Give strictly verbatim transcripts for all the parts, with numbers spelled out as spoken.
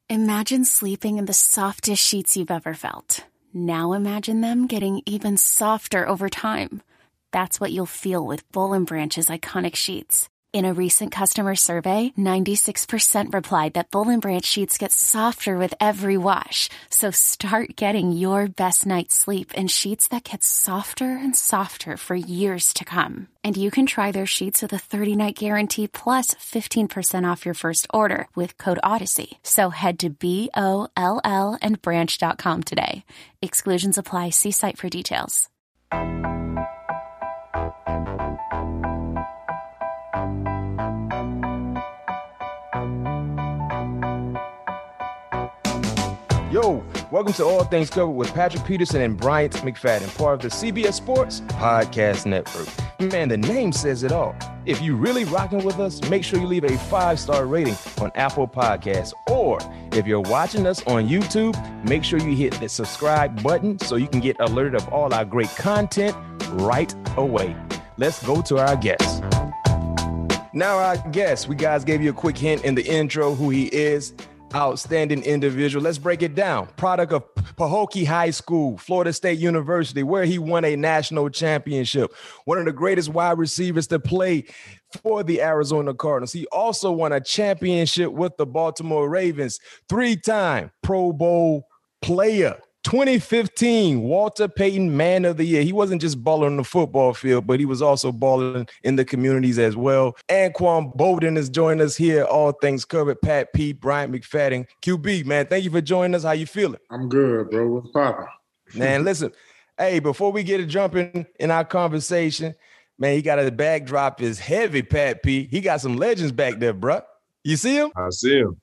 Imagine sleeping in the softest sheets you've ever felt. Now imagine them getting even softer over time. That's what you'll feel with Boll and Branch's iconic sheets. In a recent customer survey, ninety-six percent replied that Boll and Branch sheets get softer with every wash. So start getting your best night's sleep in sheets that get softer and softer for years to come. And you can try their sheets with a thirty-night guarantee plus fifteen percent off your first order with code Odyssey. So head to B O L L and branch dot com today. Exclusions apply. See site for details. Yo, welcome to All Things Covered with Patrick Peterson and Bryant McFadden, part of the C B S Sports Podcast Network. Man, the name says it all. If you really rocking with us, make sure you leave a five-star rating on Apple Podcasts. Or if you're watching us on YouTube, make sure you hit the subscribe button so you can get alerted of all our great content right away. Let's go to our guest. Now our guest, we guys gave you a quick hint in the intro who he is. Outstanding individual. Let's break it down. Product of Pahokee High School, Florida State University, where he won a national championship. One of the greatest wide receivers to play for the Arizona Cardinals. He also won a championship with the Baltimore Ravens. Three-time Pro Bowl player. twenty fifteen Walter Payton Man of the Year. He wasn't just balling on the football field, but he was also balling in the communities as well. Anquan Boldin is joining us here. All Things Covered. Pat P, Bryant McFadden. Q B, man, thank you for joining us. How you feeling? I'm good, bro. What's poppin'? Man, listen. Hey, before we get it jumping in our conversation, man, he got a backdrop is heavy, Pat P. He got some legends back there, bro. You see him? I see him.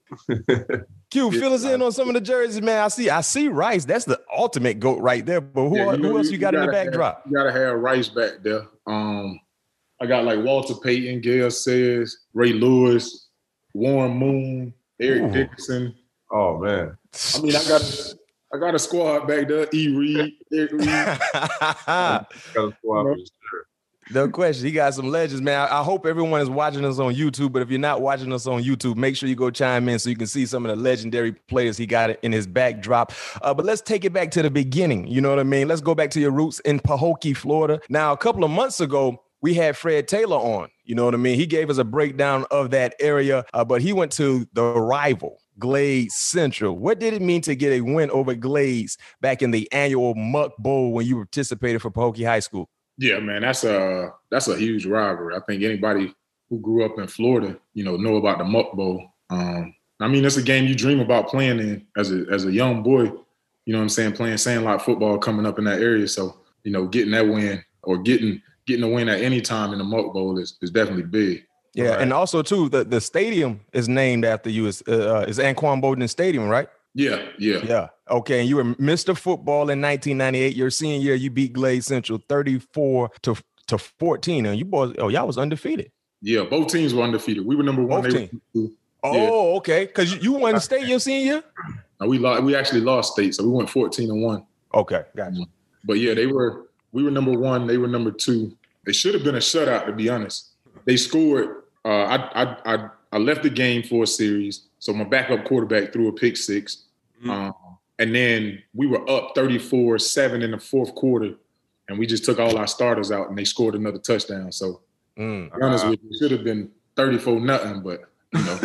Q, fill us in on some of the jerseys, man. I see, I see Rice. That's the ultimate GOAT right there. But who, yeah, you know, who else you, you got in the backdrop? Have, you gotta have Rice back there. Um, I got like Walter Payton, Gail Sayers, Ray Lewis, Warren Moon, Eric Ooh. Dickerson. Oh man, I mean, I got a, I got a squad back there. E. Reed, Eric Reed. got a squad for sure. No question. He got some legends, man. I, I hope everyone is watching us on YouTube, but if you're not watching us on YouTube, make sure you go chime in so you can see some of the legendary players he got in his backdrop. Uh, but let's take it back to the beginning. You know what I mean? Let's go back to your roots in Pahokee, Florida. Now, a couple of months ago, we had Fred Taylor on. You know what I mean? He gave us a breakdown of that area, uh, but he went to the rival, Glades Central. What did it mean to get a win over Glades back in the annual Muck Bowl when you participated for Pahokee High School? Yeah, man, that's a that's a huge rivalry. I think anybody who grew up in Florida, you know, know about the Muck Bowl. Um, I mean, it's a game you dream about playing in as a as a young boy. You know what I'm saying? Playing sandlot football coming up in that area. So, you know, getting that win or getting getting a win at any time in the Muck Bowl is is definitely big. Yeah, right. And also too, the the stadium is named after you. Is uh, is Anquan Boldin Stadium, right? Yeah, yeah. Yeah. Okay. And you were Mister Football in nineteen ninety-eight. Your senior year, you beat Glades Central thirty-four to fourteen. And you boys, oh, y'all was undefeated. Yeah, both teams were undefeated. We were number one. Both teams. Oh, yeah. Okay. Because you, you won state your senior year? No, we lost, we actually lost state, so we went fourteen and one. Okay, gotcha. But yeah, they were we were number one, they were number two. They should have been a shutout, to be honest. They scored. Uh, I, I I I left the game for a series, so my backup quarterback threw a pick six. Mm-hmm. Um, and then we were up thirty-four seven in the fourth quarter, and we just took all our starters out, and they scored another touchdown. So, mm, to be honest uh, with you, it should have been thirty-four nothing, but, you know.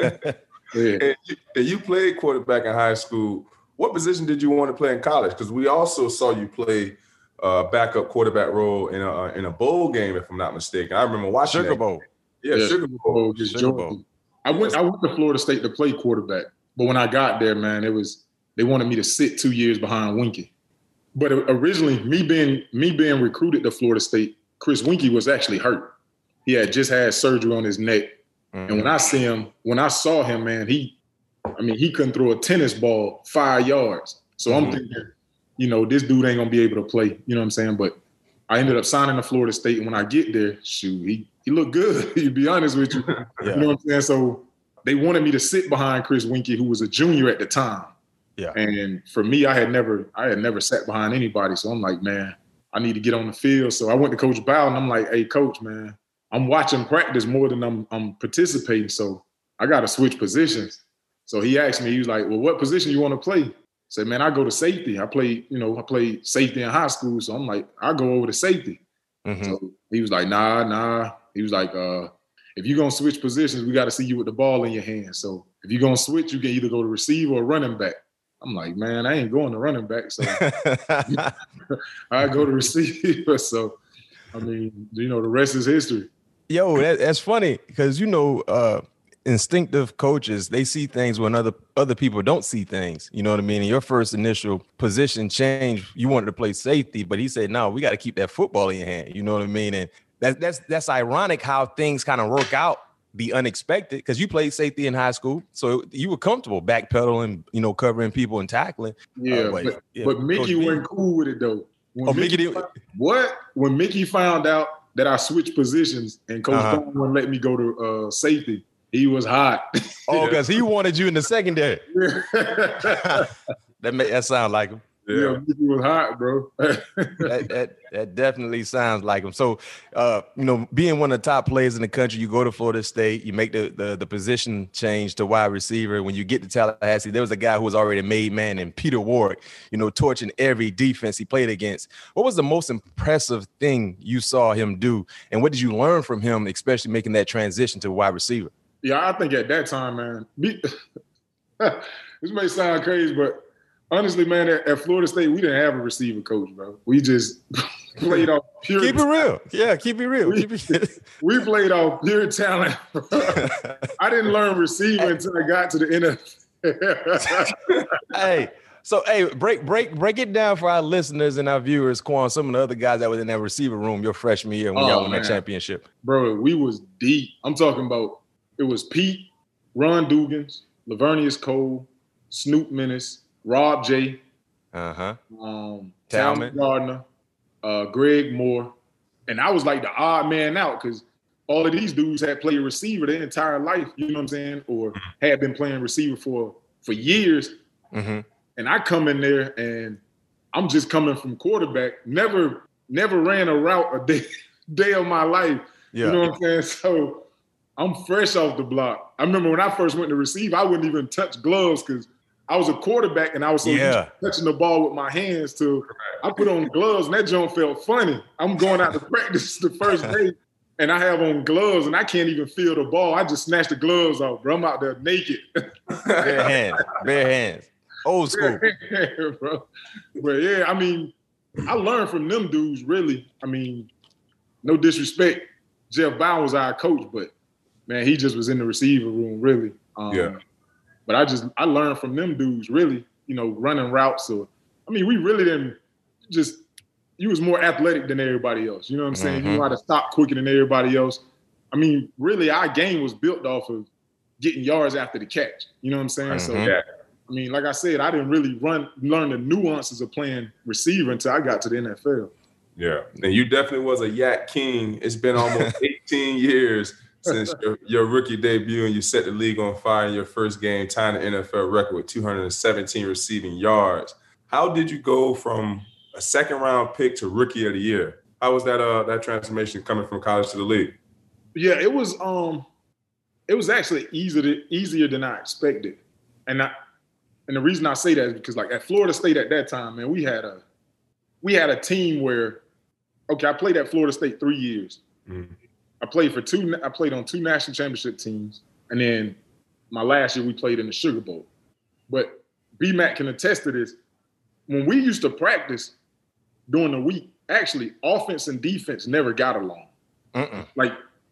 yeah. and, you, and you played quarterback in high school. What position did you want to play in college? Because we also saw you play uh, backup quarterback role in a, in a bowl game, if I'm not mistaken. I remember watching Sugar Bowl. Yeah, yeah, Sugar Bowl. Sugar Bowl. I went, I went to Florida State to play quarterback. But when I got there, man, it was they wanted me to sit two years behind Winky. But originally, me being me being recruited to Florida State, Chris Winky was actually hurt. He had just had surgery on his neck, mm-hmm. and when I see him, when I saw him, man, he, I mean, he couldn't throw a tennis ball five yards. So mm-hmm. I'm thinking, you know, this dude ain't gonna be able to play. You know what I'm saying? But I ended up signing to Florida State, and when I get there, shoot, he he looked good. To be honest with you, yeah. You know what I'm saying? So. They wanted me to sit behind Chris Winky, who was a junior at the time. Yeah. And for me, I had never, I had never sat behind anybody. So I'm like, man, I need to get on the field. So I went to Coach Bowden. I'm like, hey, Coach, man, I'm watching practice more than I'm, I'm participating. So I got to switch positions. So he asked me, he was like, well, what position you want to play? I said, man, I go to safety. I played, you know, I played safety in high school. So I'm like, I go over to safety. Mm-hmm. So he was like, nah, nah. He was like, uh, if you're going to switch positions, we got to see you with the ball in your hand. So if you're going to switch, you can either go to receiver or running back. I'm like, man, I ain't going to running back. So I go to receiver. So, I mean, you know, the rest is history. Yo, that, that's funny because, you know, uh, instinctive coaches, they see things when other other people don't see things. You know what I mean? In your first initial position change, you wanted to play safety, but he said, no, we got to keep that football in your hand. You know what I mean? And that, that's that's ironic how things kind of work out, the unexpected, because you played safety in high school. So you were comfortable backpedaling, you know, covering people and tackling. Yeah, uh, but, but, yeah, but Mickey went cool with it, though. When oh, Mickey, Mickey found, what? When Mickey found out that I switched positions and Coach uh-huh. Don wouldn't let me go to uh, safety, he was hot. Oh, because he wanted you in the secondary. that may, that sounds like him. Yeah, yeah, Mickey was hot, bro. that, that that definitely sounds like him. So, uh, you know, being one of the top players in the country, you go to Florida State, you make the, the the position change to wide receiver. When you get to Tallahassee, there was a guy who was already a made man, and Peter Ward, you know, torching every defense he played against. What was the most impressive thing you saw him do, and what did you learn from him, especially making that transition to wide receiver? Yeah, I think at that time, man, me, this may sound crazy, but honestly, man, at, at Florida State, we didn't have a receiver coach, bro. We just played off pure Keep it real. Yeah, keep it real. We, keep it- we played off pure talent. I didn't learn receiver until I got to the N F L. Hey, so hey, break break break it down for our listeners and our viewers, Quan, some of the other guys that was in that receiver room your freshman year when oh, y'all won that championship. Bro, we was deep. I'm talking about it was Pete, Ron Dugans, Lavernius Cole, Snoop Menace, Rob J, uh-huh. um, Talman Gardner, uh, Greg Moore. And I was like the odd man out because all of these dudes had played receiver their entire life, you know what I'm saying? Or had been playing receiver for, for years. Mm-hmm. And I come in there and I'm just coming from quarterback, never, never ran a route a day, day of my life. Yeah. You know what I'm saying? So I'm fresh off the block. I remember when I first went to receive, I wouldn't even touch gloves because I was a quarterback and I was so yeah. touching the ball with my hands till I put on gloves and that joint felt funny. I'm going out to practice the first day and I have on gloves and I can't even feel the ball. I just snatched the gloves off, bro. I'm out there naked. Bare hands, bare hands. Old school. Yeah, bro. But yeah, I mean, I learned from them dudes, really. I mean, no disrespect. Jeff Bow was our coach, but man, he just was in the receiver room, really. Um, yeah. But I just, I learned from them dudes, really, you know, running routes. Or, I mean, we really didn't just, you was more athletic than everybody else. You know what I'm saying? Mm-hmm. You know how to stop quicker than everybody else. I mean, really, our game was built off of getting yards after the catch. You know what I'm saying? Mm-hmm. So, yeah. I mean, like I said, I didn't really run, learn the nuances of playing receiver until I got to the N F L. Yeah. And you definitely was a Yak King. It's been almost eighteen years since your, your rookie debut, and you set the league on fire in your first game, tying the N F L record with two hundred seventeen receiving yards. How did you go from a second round pick to rookie of the year? How was that uh, that transformation coming from college to the league? Yeah, it was um, it was actually easier easier than I expected, and I and the reason I say that is because like at Florida State at that time, man, we had a we had a team where okay, I played at Florida State three years. Mm-hmm. I played for two. I played on two national championship teams, and then my last year we played in the Sugar Bowl. But B-Mac can attest to this. When we used to practice during the week, actually, offense and defense never got along. Mm-mm. Like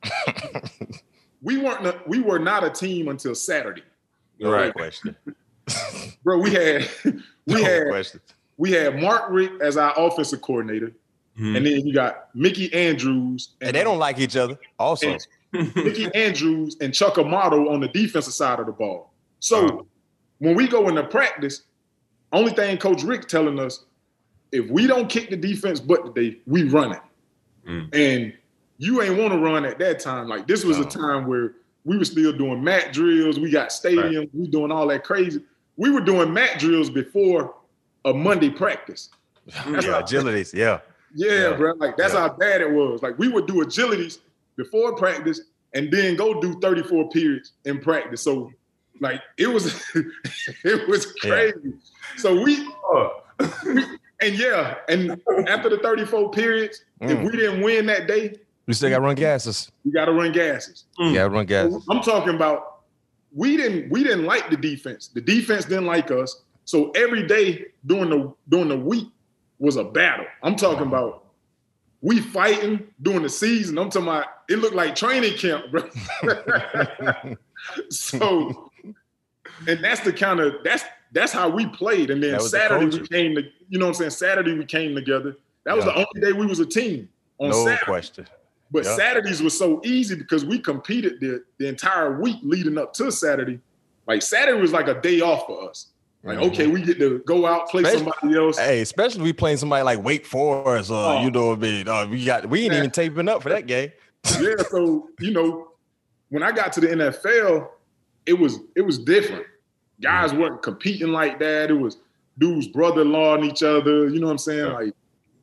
we weren't. We were not a team until Saturday. Right like, question, bro. We had we no had question. we had Mark Richt as our offensive coordinator. Mm-hmm. And then you got Mickey Andrews. And, and they don't like each other also. Mickey Andrews and Chuck Amato on the defensive side of the ball. So uh-huh. when we go into practice, only thing Coach Rick telling us, if we don't kick the defense butt today, we run it. Mm. And you ain't want to run at that time. Like this was uh-huh. a time where we were still doing mat drills. We got stadiums. Right. We doing all that crazy. We were doing mat drills before a Monday practice. That's yeah, agilities, yeah. Yeah, yeah, bro. Like, that's yeah. how bad it was. Like, we would do agilities before practice and then go do thirty-four periods in practice. So Like it was, it was crazy. Yeah. So we, we, and yeah, and after the thirty-four periods, mm. if we didn't win that day, we still got to run gases. We got to run gases. Mm. Yeah, run gases. So I'm talking about we didn't we didn't like the defense. The defense didn't like us. So every day during the during the week was a battle. I'm talking about we fighting during the season. I'm talking about it looked like training camp, bro. So, and that's the kind of that's that's how we played. And then Saturday the we came to, you know what I'm saying? Saturday we came together. That was yeah. the only day we was a team on no Saturday. question. But yeah. Saturdays was so easy because we competed the, the entire week leading up to Saturday. Like Saturday was like a day off for us. Like, mm-hmm. okay, we get to go out, play especially, somebody else. Hey, especially we playing somebody like Wake Forest or, oh. you know what I mean? Uh, we got we ain't yeah. even taping up for that game. Yeah, so, you know, when I got to the N F L, it was it was different. Guys mm-hmm. weren't competing like that. It was dudes brother-in-law and each other. You know what I'm saying? Yeah. Like,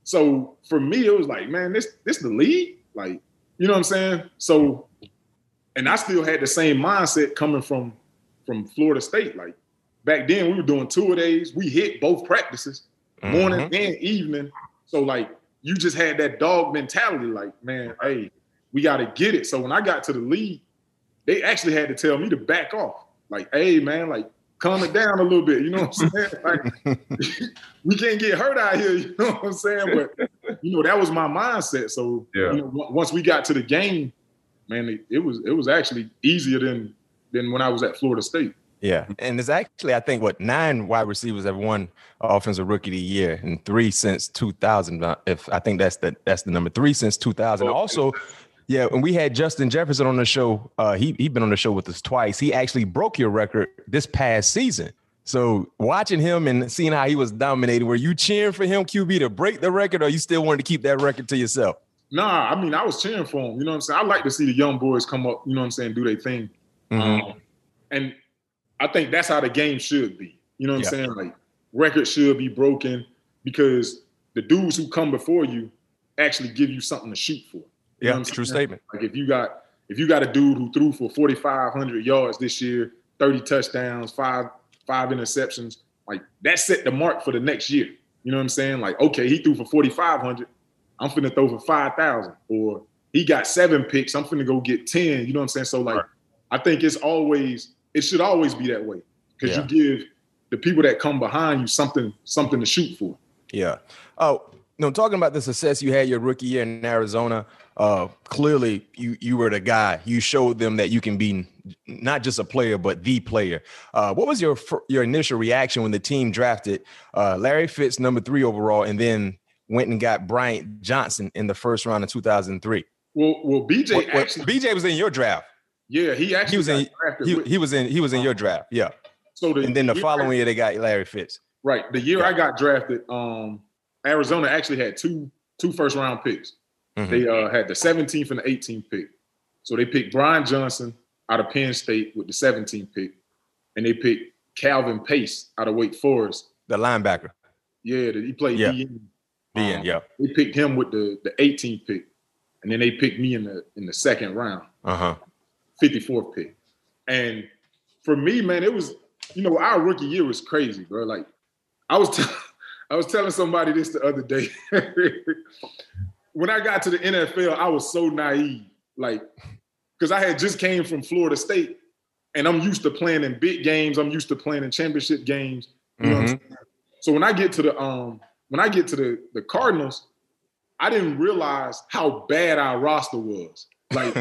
so for me, it was like, man, this this the league? Like, you know what I'm saying? So, and I still had the same mindset coming from from Florida State. Like, back then we were doing two-a-days. We hit both practices, mm-hmm. morning and evening. So, like, you just had that dog mentality. Like, man, hey, we got to get it. So when I got to the league, they actually had to tell me to back off. Like, hey, man, like, calm it down a little bit. You know what I'm saying? Like, we can't get hurt out here. You know what I'm saying? But, you know, that was my mindset. So, yeah. you know, once we got to the game, man, it, it was it was actually easier than than when I was at Florida State. Yeah, and there's actually, I think, what, nine wide receivers have won Offensive Rookie of the Year, and three since two thousand. If I think that's the that's the number, three since two thousand. Oh, also, yeah, when we had Justin Jefferson on the show, uh, he he'd been on the show with us twice. He actually broke your record this past season. So watching him and seeing how he was dominating, were you cheering for him, Q B, to break the record, or you still wanted to keep that record to yourself? Nah, I mean, I was cheering for him. You know what I'm saying? I like to see the young boys come up, you know what I'm saying, do their thing. Mm-hmm. Um, and I think that's how the game should be. You know what yeah. I'm saying? Like, records should be broken because the dudes who come before you actually give you something to shoot for. You yeah, true statement. Like, if you got if you got a dude who threw for forty-five hundred yards this year, thirty touchdowns, five five interceptions, like, that set the mark for the next year. You know what I'm saying? Like, okay, he threw for forty-five hundred. I'm finna throw for five thousand. Or he got seven picks. I'm finna go get ten. You know what I'm saying? So, like, right. I think it's always – it should always be that way because yeah. you give the people that come behind you something something to shoot for. Yeah. Oh, you know, talking about the success you had your rookie year in Arizona, uh, clearly you you were the guy. You showed them that you can be not just a player, but the player. Uh, what was your your initial reaction when the team drafted uh, Larry Fitz, number three overall, and then went and got Bryant Johnson in the first round of two thousand three? Well, well, B J well, actually, B J was in your draft. Yeah, he actually he was in he, he was in he was in your draft. Yeah. So the, and then the following I, year they got Larry Fitz. Right. The year yeah. I got drafted, um, Arizona actually had two two first round picks. Mm-hmm. They uh, had the seventeenth and the eighteenth pick. So they picked Brian Johnson out of Penn State with the seventeenth pick, and they picked Calvin Pace out of Wake Forest, the linebacker. Yeah, he played yeah. D N. D N, um, yeah. They picked him with the the eighteenth pick, and then they picked me in the in the second round. Uh huh. fifty-fourth pick. And for me, man, it was, you know, our rookie year was crazy, bro. Like, I was t- I was telling somebody this the other day. When I got to the N F L, I was so naive. Like, because I had just came from Florida State, and I'm used to playing in big games. I'm used to playing in championship games. You know mm-hmm. what I'm saying? So when I get to the um when I get to the, the Cardinals, I didn't realize how bad our roster was. Like,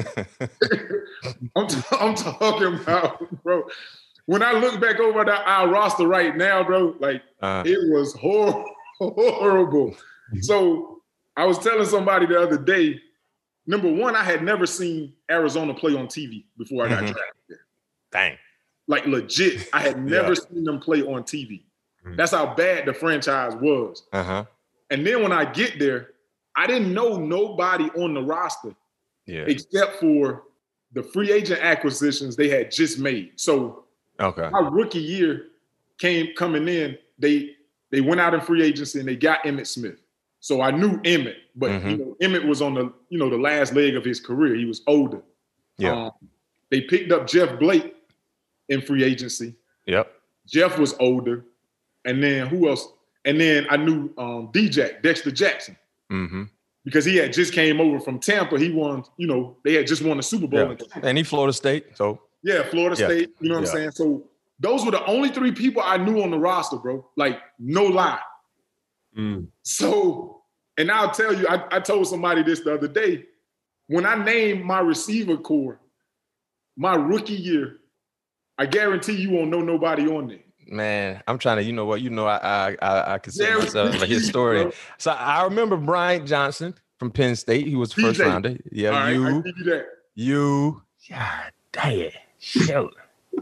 I'm, t- I'm talking about, bro. When I look back over the, our roster right now, bro, like uh, it was hor- horrible. So I was telling somebody the other day, number one, I had never seen Arizona play on T V before I got mm-hmm. drafted there. Dang. Like, legit, I had never yeah. seen them play on T V. Mm-hmm. That's how bad the franchise was. Uh-huh. And then when I get there, I didn't know nobody on the roster. Yeah. Except for the free agent acquisitions they had just made. So okay. my rookie year came coming in, they they went out in free agency and they got Emmitt Smith. So I knew Emmitt, but mm-hmm. you know, Emmitt was on the you know the last leg of his career. He was older. Yeah. Um, they picked up Jeff Blake in free agency. Yep. Jeff was older. And then who else? And then I knew um, D-Jack, Dexter Jackson. Mm-hmm. Because he had just came over from Tampa. He won, you know, they had just won the Super Bowl. Yeah. And he Florida State, so. Yeah, Florida yeah. State, you know what yeah. I'm saying? So those were the only three people I knew on the roster, bro. Like, no lie. Mm. So, and I'll tell you, I, I told somebody this the other day. When I named my receiver core, my rookie year, I guarantee you won't know nobody on there. Man, I'm trying to, you know what, you know, I I I consider myself a historian. So I remember Brian Johnson from Penn State. He was first rounder. Yeah, right, you, I give you that. You, God damn, shoot.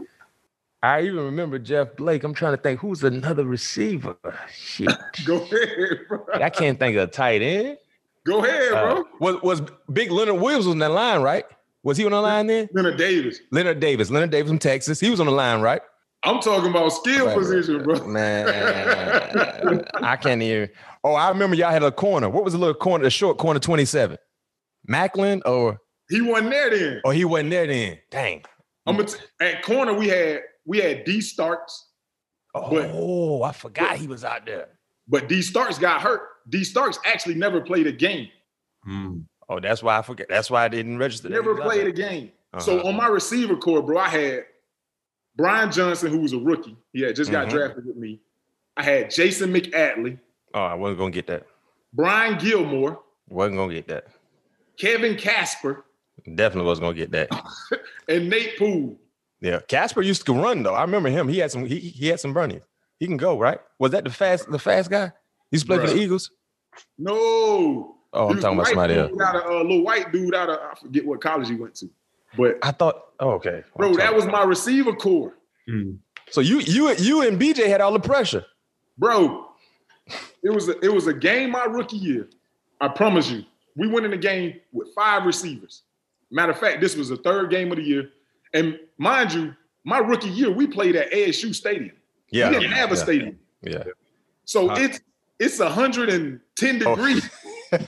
I even remember Jeff Blake. I'm trying to think who's another receiver. Shit. Go ahead, bro. I can't think of a tight end. Go ahead, bro. Uh, was was Big Leonard Williams on that line, right? Was he on the line then? Leonard Davis. Leonard Davis. Leonard Davis from Texas. He was on the line, right? I'm talking about skill right, position, bro. Man, I can't even. Oh, I remember y'all had a corner. What was the little corner, the short corner twenty-seven? Macklin or? He wasn't there then. Oh, he wasn't there then. Dang. I'm t- at corner, we had we had D Starks. Oh, but, I forgot he was out there. But D Starks got hurt. D Starks actually never played a game. Hmm. Oh, that's why I forget. That's why I didn't register. Never played a game. Uh-huh. So on my receiver core, bro, I had Brian Johnson, who was a rookie. He had just got mm-hmm. drafted with me. I had Jason McAtley. Oh, I wasn't going to get that. Brian Gilmore. Wasn't going to get that. Kevin Casper. Definitely wasn't going to get that. And Nate Poole. Yeah, Casper used to run, though. I remember him. He had some He, he had some running. He can go, right? Was that the fast the fast guy? He used to play Bruh. for the Eagles? No. Oh, I'm talking about somebody else. Out of, uh, little white dude out of, I forget what college he went to. But I thought, oh, okay. Bro, that was my receiver core. Mm. So you you you and B J had all the pressure. Bro, it was a, it was a game my rookie year. I promise you. We went in the game with five receivers. Matter of fact, this was the third game of the year. And mind you, my rookie year, we played at A S U Stadium. Yeah. We didn't have a yeah. stadium. Yeah. So huh. it's it's one hundred ten degrees. Oh.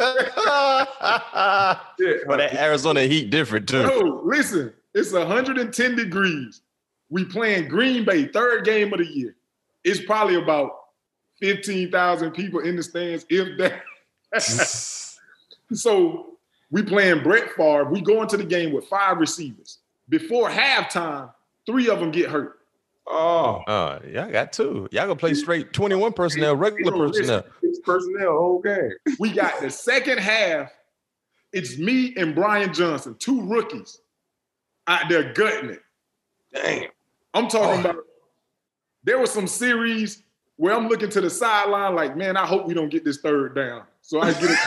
yeah, but that Arizona heat different too. No, listen, it's one hundred ten degrees. We playing Green Bay, third game of the year. It's probably about fifteen thousand people in the stands, if that. So we playing Brett Favre. We go into the game with five receivers. Before halftime, three of them get hurt. Oh, uh, y'all got two. Y'all gonna play straight twenty-one personnel, regular personnel. It's personnel, whole game. We got the second half. It's me and Brian Johnson, two rookies, out there gutting it. Damn. I'm talking oh. about. There was some series where I'm looking to the sideline, like, man, I hope we don't get this third down. So I get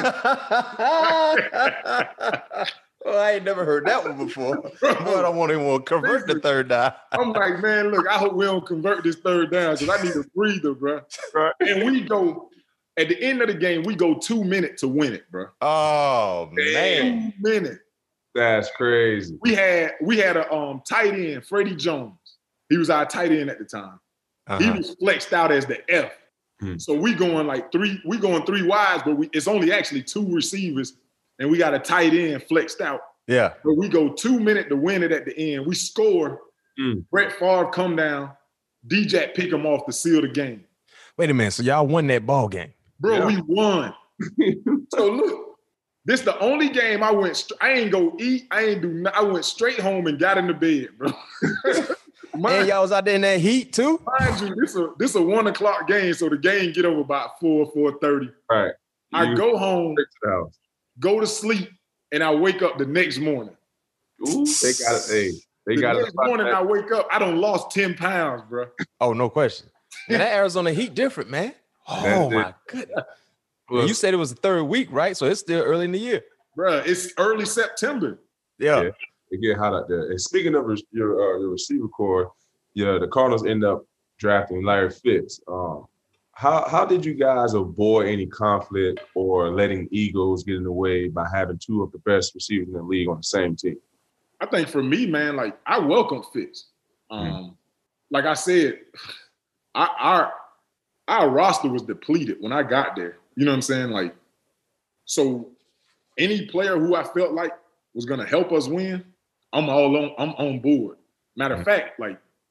it. Well, I ain't never heard that one before. But I don't want anyone to convert the third down. I'm like, man, look, I hope we don't convert this third down because I need a breather, bro. Right. And we go, at the end of the game, we go two minutes to win it, bro. Oh, man. Two minutes. That's crazy. We had we had a um, tight end, Freddie Jones. He was our tight end at the time. Uh-huh. He was flexed out as the F. Hmm. So we going like three, we going three wides, but we, it's only actually two receivers. And we got a tight end flexed out. Yeah. But we go two minutes to win it at the end. We score. Mm. Brett Favre come down. D-Jack pick him off to seal the game. Wait a minute. So y'all won that ball game? Bro, yeah. we won. So look, this the only game I went, st- I ain't go eat. I ain't do nothing. I went straight home and got in the bed, bro. Mind, and y'all was out there in that heat too? Mind you, this a, this a one o'clock game. So the game get over about four, four thirty. All right. I you go home. Go to sleep, and I wake up the next morning. Ooh, they got it. Hey, they the got it. The next morning, I wake up. I done lost ten pounds, bro. Oh, no question. Man, that Arizona heat different, man. Oh my it. goodness. Well, you said it was the third week, right? So it's still early in the year, bro. It's early September. Yeah, yeah it get hot out there. And speaking of your uh, your receiver core, yeah, the Cardinals end up drafting Larry Fitz. Um, How how did you guys avoid any conflict or letting egos get in the way by having two of the best receivers in the league on the same team? I think for me, man, like I welcome Fitz. Um, mm-hmm. Like I said, I, our our roster was depleted when I got there. You know what I'm saying? Like, so any player who I felt like was gonna help us win, I'm all on. I'm on board. Matter of mm-hmm. fact, like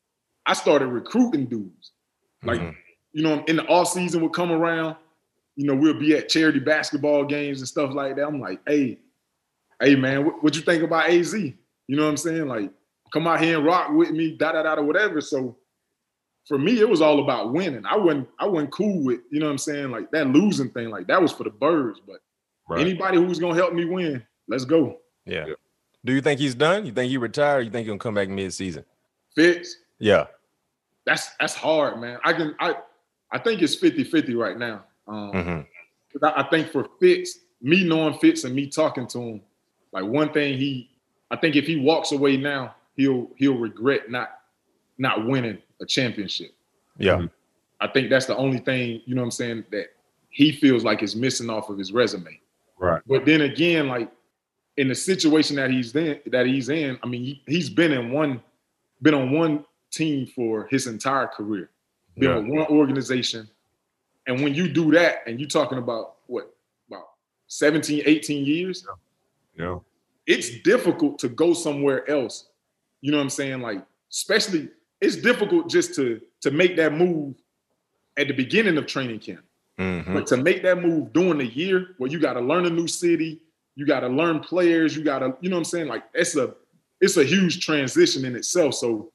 I started recruiting dudes. Like, mm-hmm. you know, in the off season would come around, you know, we'll be at charity basketball games and stuff like that. I'm like, hey, hey man, what, what you think about A Z? You know what I'm saying? Like, come out here and rock with me, da da da or whatever. So for me, it was all about winning. I wasn't, I wasn't cool with, you know what I'm saying, like that losing thing. Like that was for the birds. But right. anybody who's gonna help me win, let's go. Yeah. yeah. Do you think he's done? You think he retired? Or you think he'll come back mid-season? Fitz? Yeah. That's that's hard, man. I can I I think it's fifty-fifty right now. Um, mm-hmm. I, I think for Fitz, me knowing Fitz and me talking to him, like one thing he, I think if he walks away now, he'll he'll regret not not winning a championship. Yeah. I think that's the only thing, you know what I'm saying, that he feels like is missing off of his resume. Right. But then again, like in the situation that he's in, that he's in, I mean, he, he's been in one, been on one team for his entire career, been yeah. with one organization. And when you do that and you're talking about what, about seventeen, eighteen years, yeah. yeah. it's difficult to go somewhere else. You know what I'm saying? Like, especially, it's difficult just to, to make that move at the beginning of training camp. Mm-hmm. But to make that move during the year where you got to learn a new city, you got to learn players, you got to, you know what I'm saying? Like, it's a, it's a huge transition in itself. So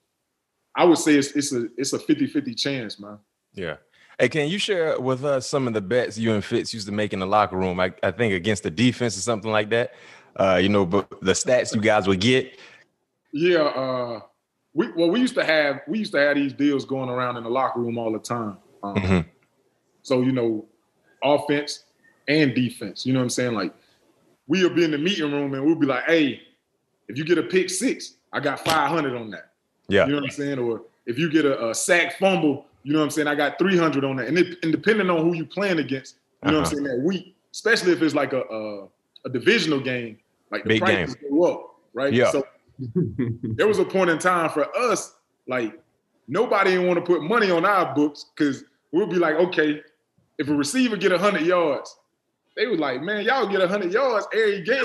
I would say it's, it's a, it's a fifty-fifty chance, man. Yeah. Hey, can you share with us some of the bets you and Fitz used to make in the locker room? I, I think against the defense or something like that. Uh, you know, but the stats you guys would get. Yeah. Uh, we, well, we used to have, we used to have these deals going around in the locker room all the time. Um, mm-hmm. So, you know, offense and defense, you know what I'm saying? Like, we'll be in the meeting room and we'll be like, hey, if you get a pick six, I got five hundred on that. Yeah. You know what I'm saying? Or if you get a, a sack fumble, you know what I'm saying? I got three hundred on that. And, it, and depending on who you playing against, you know uh-huh. what I'm saying, that week, especially if it's like a a, a divisional game, like the Big prices game. go up, right? Yeah. So there was a point in time for us, like, nobody didn't want to put money on our books because we'll be like, okay, if a receiver get one hundred yards, they was like, man, y'all get one hundred yards every game.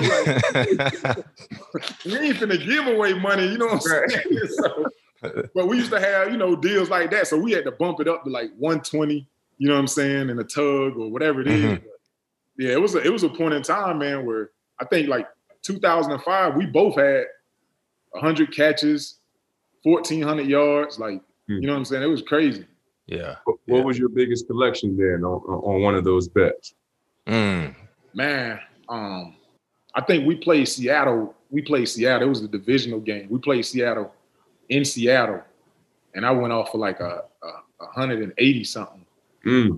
Like, we ain't finna give away money, you know what I'm saying? So, but we used to have, you know, deals like that. So we had to bump it up to like one twenty, you know what I'm saying, in a tug or whatever it is. Mm-hmm. Yeah, it was a, it was a point in time, man, where I think like two thousand five, we both had one hundred catches, fourteen hundred yards. Like, mm-hmm. you know what I'm saying? It was crazy. Yeah. What yeah. was your biggest collection then on, on one of those bets? Mm. Man, um, I think we played Seattle. We played Seattle. It was a divisional game. We played Seattle in Seattle, and I went off for like a, a, a hundred and eighty something. Mm.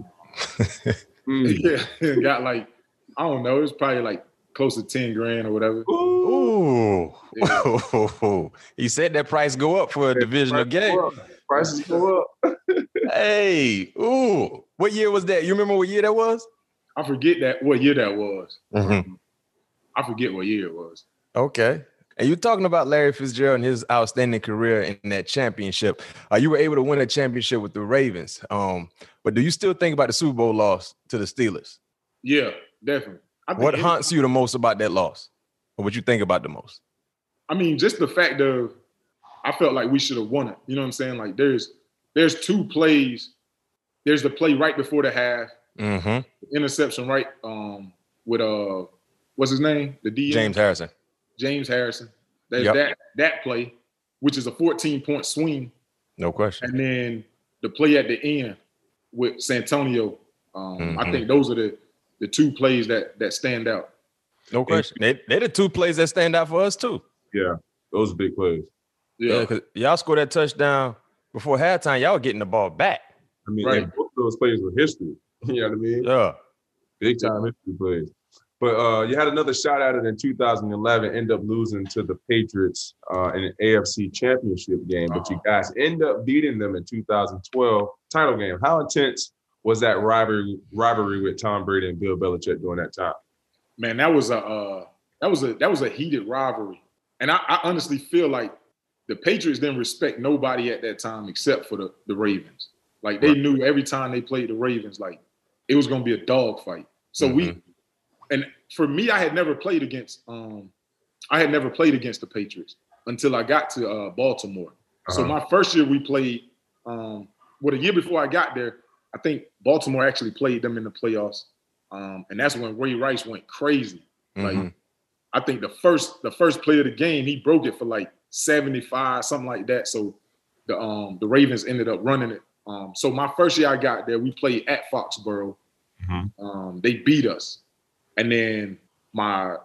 mm. Yeah, got like, I don't know. It was probably like close to ten grand or whatever. Ooh, yeah. Ooh. He said that price go up for a divisional game. Prices go up. Hey, ooh, what year was that? You remember what year that was? I forget that what year that was. Mm-hmm. I forget what year it was. Okay. And you're talking about Larry Fitzgerald and his outstanding career in that championship. Uh, you were able to win a championship with the Ravens. Um, but do you still think about the Super Bowl loss to the Steelers? Yeah, definitely. I think what any- haunts you the most about that loss? Or what you think about the most? I mean, just the fact of I felt like we should have won it. You know what I'm saying? Like there's there's two plays. There's the play right before the half. Mm-hmm. The interception, right? Um, with uh, what's his name? The D M? James Harrison. James Harrison. There's yep. that that play, which is a fourteen point swing. No question. And then the play at the end with Santonio. Um, mm-hmm. I think those are the the two plays that that stand out. No question. They they're the two plays that stand out for us too. Yeah, those are big plays. Yeah, because yeah, y'all scored that touchdown before halftime. Y'all were getting the ball back. I mean, right. both of those plays were history. You know what I mean? Yeah. Big time history plays. But uh, you had another shot at it in two thousand eleven, end up losing to the Patriots uh, in an A F C championship game. But you guys end up beating them in two thousand twelve title game. How intense was that rivalry rivalry with Tom Brady and Bill Belichick during that time? Man, that was a uh, that was a that was a heated rivalry. And I, I honestly feel like the Patriots didn't respect nobody at that time except for the, the Ravens. Like they right. knew every time they played the Ravens, like it was going to be a dogfight. So mm-hmm. we, and for me, I had never played against, um, I had never played against the Patriots until I got to uh, Baltimore. Uh-huh. So my first year we played Um, well, the year before I got there, I think Baltimore actually played them in the playoffs, um, and that's when Ray Rice went crazy. Mm-hmm. Like, I think the first the first play of the game, he broke it for like seventy-five, something like that. So the um, the Ravens ended up running it. Um, so my first year I got there, we played at Foxborough. Mm-hmm. Um, they beat us, and then my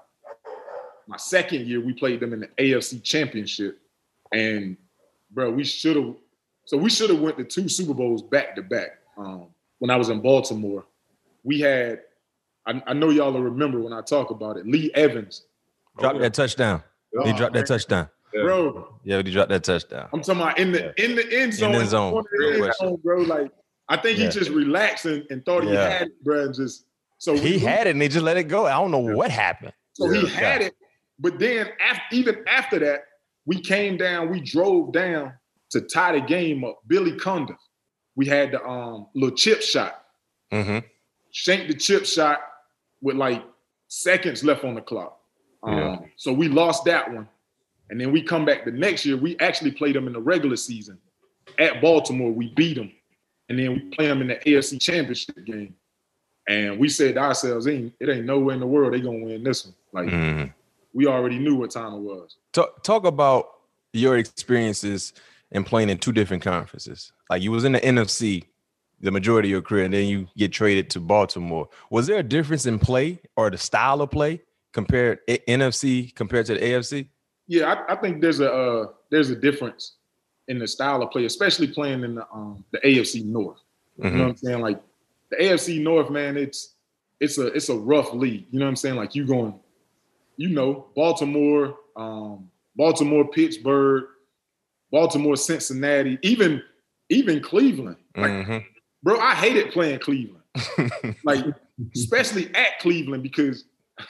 my second year we played them in the A F C Championship, and bro, we should have. So we should have went to two Super Bowls back to back. Um, when I was in Baltimore, we had. I, I know y'all will remember when I talk about it. Lee Evans dropped okay. that touchdown. Oh, he dropped man. that touchdown, bro. Yeah, he dropped that touchdown. I'm talking about in the in the end zone, in the zone, in the end zone bro. Like I think yeah. he just relaxed and, and thought yeah. he had it, bro. And just so he we, had it and he just let it go. I don't know yeah. what happened. So yeah. he had it, but then after, even after that, we came down. We drove down to tie the game up. Billy Conda. We had the um little chip shot. Mm-hmm. Shanked the chip shot with like seconds left on the clock. Um, yeah. So we lost that one. And then we come back the next year. We actually played them in the regular season. At Baltimore, we beat them. And then we play them in the A F C Championship game. And we said to ourselves, it ain't nowhere in the world they're going to win this one. Like, mm-hmm. we already knew what time it was. Talk, talk about your experiences in playing in two different conferences. Like, you was in the N F C the majority of your career, and then you get traded to Baltimore. Was there a difference in play or the style of play compared N F C compared to the A F C? Yeah, I, I think there's a uh, there's a difference in the style of play, especially playing in the um, the A F C North. Mm-hmm. You know what I'm saying? Like the A F C North, man, it's it's a it's a rough league. You know what I'm saying? Like you going, you know, Baltimore, um, Baltimore, Pittsburgh, Baltimore, Cincinnati, even even Cleveland. Like, mm-hmm. bro, I hated playing Cleveland. Like, especially at Cleveland, because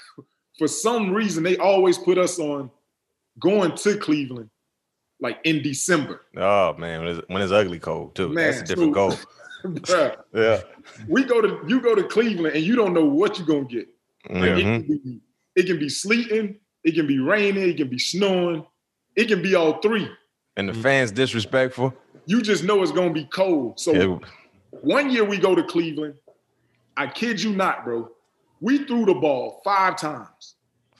for some reason they always put us on going to Cleveland like in December. Oh man, when it's, when it's ugly cold too. Man, that's a different so, cold. Bruh, yeah. We go to you go to Cleveland and you don't know what you're gonna get. Like, mm-hmm. it, can be, it can be sleeting, it can be raining, it can be snowing, it can be all three. And the fans disrespectful. You just know it's gonna be cold. So yeah. One year we go to Cleveland. I kid you not, bro. We threw the ball five times.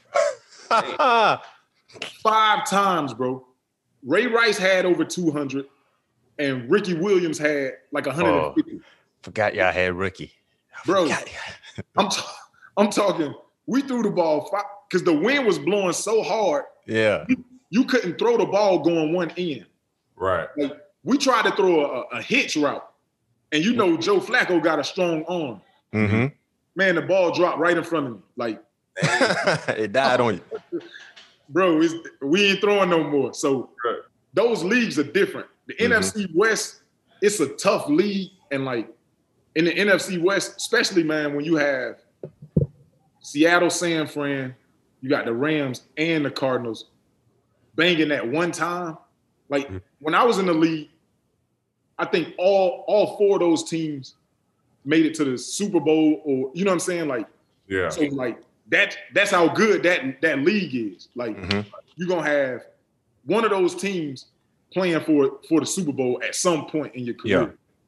Five times, bro. Ray Rice had over two hundred, and Ricky Williams had like one hundred fifty. Oh, forgot y'all had Ricky. Bro, I'm, t- I'm talking, we threw the ball five because the wind was blowing so hard. Yeah. You, you couldn't throw the ball going one end. Right. Like, we tried to throw a, a hitch route, and you know Joe Flacco got a strong arm. Mm-hmm. Man, the ball dropped right in front of me. Like, it died on you. Bro, it's, we ain't throwing no more. So right. Those leagues are different. The mm-hmm. N F C West, it's a tough league. And like in the N F C West, especially, man, when you have Seattle, San Fran, you got the Rams and the Cardinals banging at one time. Like mm-hmm. when I was in the league, I think all all four of those teams made it to the Super Bowl, or you know what I'm saying? Like, yeah. So like that that's how good that that league is. Like mm-hmm. you're gonna have one of those teams playing for for the Super Bowl at some point in your career. Yeah.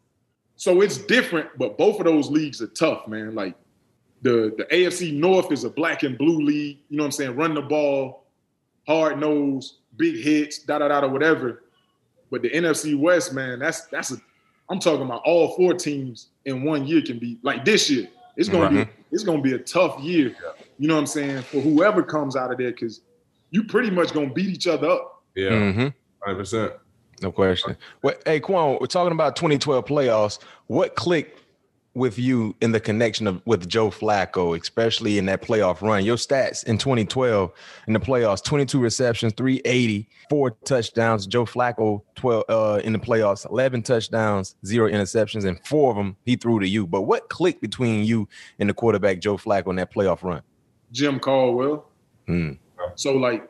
So it's different, but both of those leagues are tough, man. Like the the A F C North is a black and blue league. You know what I'm saying? Run the ball, hard nose, big hits, da da da da, whatever. But the N F C West, man, that's that's a. I'm talking about all four teams in one year can be like this year. It's gonna right. be it's gonna be a tough year. You know what I'm saying, for whoever comes out of there, because you pretty much gonna beat each other up. Yeah, mm-hmm. one hundred percent. No question. Well, hey, Quan, we're talking about twenty twelve playoffs. What clicked with you in the connection of with Joe Flacco, especially in that playoff run? Your stats in twenty twelve in the playoffs: twenty-two receptions, three eighty, four touchdowns. Joe Flacco twelve uh, in the playoffs, eleven touchdowns, zero interceptions, and four of them he threw to you. But what clicked between you and the quarterback Joe Flacco in that playoff run? Jim Caldwell. Hmm. So like,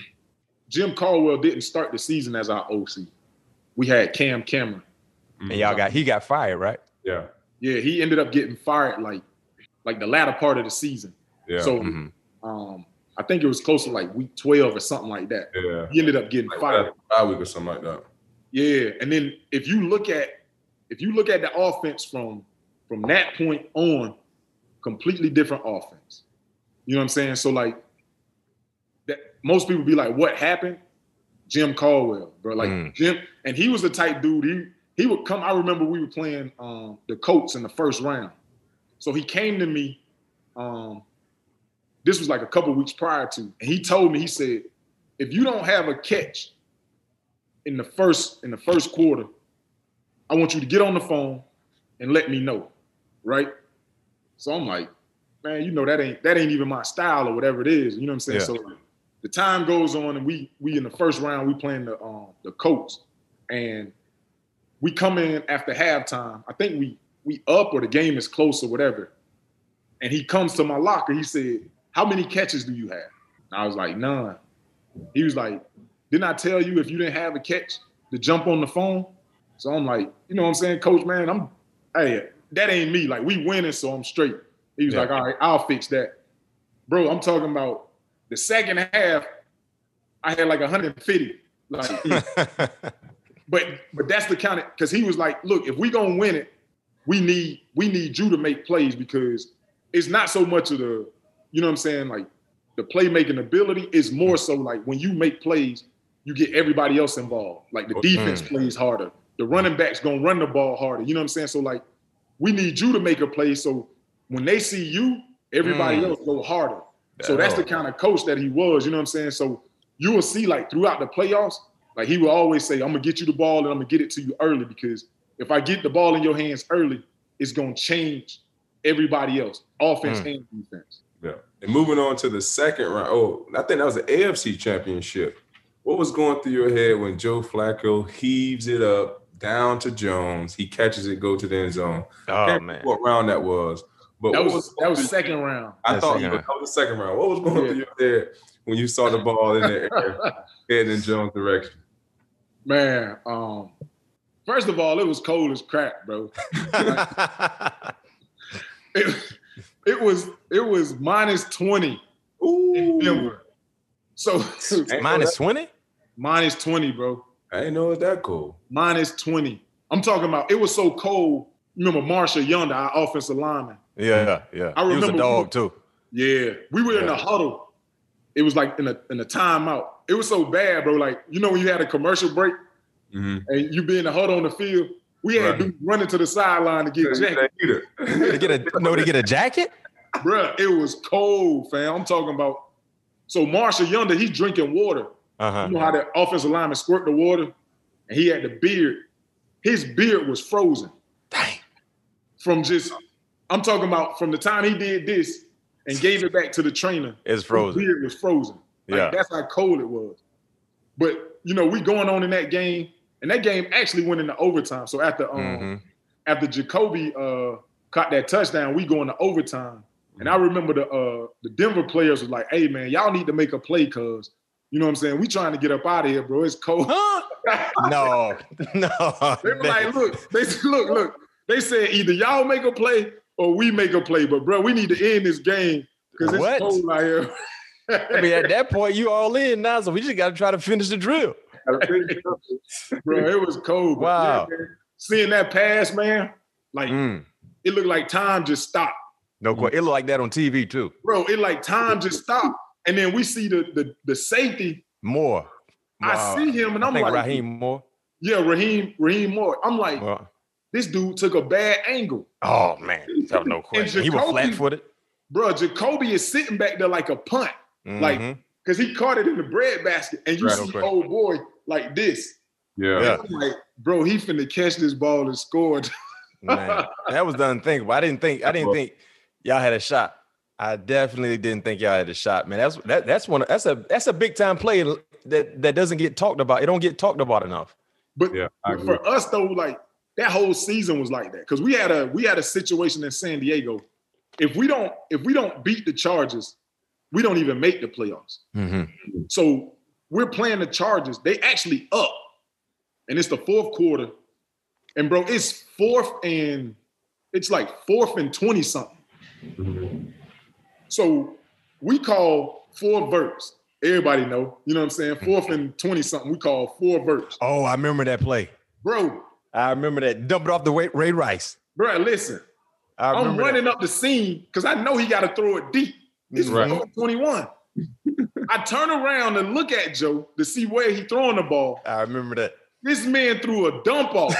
Jim Caldwell didn't start the season as our O C. We had Cam Cameron. And y'all got he got fired, right? Yeah. Yeah, he ended up getting fired like like the latter part of the season. Yeah. So mm-hmm. um, I think it was close to like week twelve or something like that. Yeah. He ended up getting like fired. Five week or something like that. Yeah, and then if you look at if you look at the offense from from that point on, completely different offense. You know what I'm saying? So like that, most people be like, "What happened?" Jim Caldwell, bro. Like mm. Jim, and he was the type dude. He he would come. I remember we were playing um, the Colts in the first round. So he came to me. Um, this was like a couple weeks prior to, and he told me, he said, "If you don't have a catch in the first in the first quarter, I want you to get on the phone and let me know." Right? So I'm like, man, you know that ain't that ain't even my style or whatever it is. You know what I'm saying? Yeah. So like, the time goes on, and we we in the first round we playing the um, the Colts, and we come in after halftime. I think we we up or the game is close or whatever. And he comes to my locker. He said, "How many catches do you have?" And I was like, "None." He was like, "Didn't I tell you if you didn't have a catch to jump on the phone?" So I'm like, you know what I'm saying, Coach, man, I'm hey, that ain't me. Like, we winning, so I'm straight. He was yeah. like, "All right, I'll fix that." Bro, I'm talking about the second half, I had like one hundred fifty. Like, but but that's the kind of, because he was like, "Look, if we gonna win it, we need we need you to make plays, because it's not so much of the, you know what I'm saying, like the playmaking ability is more so like when you make plays, you get everybody else involved. Like the defense mm. plays harder. The running back's gonna run the ball harder. You know what I'm saying? So like, we need you to make a play, so when they see you, everybody mm. else go harder." So that's the kind of coach that he was, you know what I'm saying? So you will see, like, throughout the playoffs, like, he will always say, "I'm going to get you the ball and I'm going to get it to you early, because if I get the ball in your hands early, it's going to change everybody else, offense mm. and defense." Yeah. And moving on to the second round, oh, I think that was the A F C Championship. What was going through your head when Joe Flacco heaves it up down to Jones? He catches it, go to the end zone. Oh, I can't man. remember what round that was. But that was, was that was second round. I That's thought second that was the second round. What was going yeah. through your head when you saw the ball in the air heading in Jones' direction? Man, um, first of all, it was cold as crap, bro. Like, it, it was it was minus twenty Ooh. In Denver. So minus twenty? Minus twenty, bro. I didn't know it was that cold. Minus twenty. I'm talking about, it was so cold. Remember Marshall Yonder, our offensive lineman? Yeah, yeah. I remember he was a dog we, too. Yeah, we were yeah. in the huddle. It was like in a in a timeout. It was so bad, bro. Like, you know when you had a commercial break mm-hmm. and you be in the huddle on the field, we had right. dudes running to the sideline to get a jacket. to get a no, to get a jacket, bro. It was cold, fam. I'm talking about. So Marshall Yonder, he's drinking water. Uh-huh. You know how the offensive lineman squirt the water, and he had the beard. His beard was frozen. Dang. From just. I'm talking about from the time he did this and gave it back to the trainer. It's frozen. His beard was frozen. Like, yeah. That's how cold it was. But, you know, we going on in that game, and that game actually went into overtime. So after um, mm-hmm. after Jacoby uh, caught that touchdown, we go into overtime. And I remember the uh, the Denver players was like, "Hey, man, y'all need to make a play, cuz, you know what I'm saying? We trying to get up out of here, bro. It's cold." Huh? no, no. They were like, look, they said, look, look. They said either y'all make a play or we make a play, but bro, we need to end this game because it's what? cold out here. I mean, at that point, you all in now, so we just got to try to finish the drill. Bro, it was cold. Wow. Yeah, seeing that pass, man, like mm. it looked like time just stopped. No question. It looked like that on T V too. Bro, it like time just stopped. And then we see the the, the safety. Moore. I wow. see him and I'm I think like, Raheem Moore. Yeah, Raheem, Raheem Moore. I'm like, wow. This dude took a bad angle. Oh, man. That no question. Jacoby, he was flat-footed. Bro, Jacoby is sitting back there like a punt. Mm-hmm. Like, because he caught it in the bread basket. And you right, see okay. old boy like this. Yeah. yeah. I'm like, bro, he finna catch this ball and score. Man, that was the unthinkable. I didn't think, I didn't think y'all had a shot. I definitely didn't think y'all had a shot, man. That's that, that's one. That's a that's a big time play that that doesn't get talked about. It don't get talked about enough. But, yeah, but for us though, like that whole season was like that because we had a we had a situation in San Diego. If we don't if we don't beat the Chargers, we don't even make the playoffs. Mm-hmm. So we're playing the Chargers. They actually up, and it's the fourth quarter, and bro, it's fourth and it's like fourth and twenty something. Mm-hmm. So we call four verts. Everybody know. You know what I'm saying? Fourth and twenty-something, we call four verts. Oh, I remember that play. Bro. I remember that. Dump it off the way, Ray Rice. Bro, listen. I'm running that. up the seam because I know he got to throw it deep. It's right. fourth and twenty-one. I turn around and look at Joe to see where he throwing the ball. I remember that. This man threw a dump off.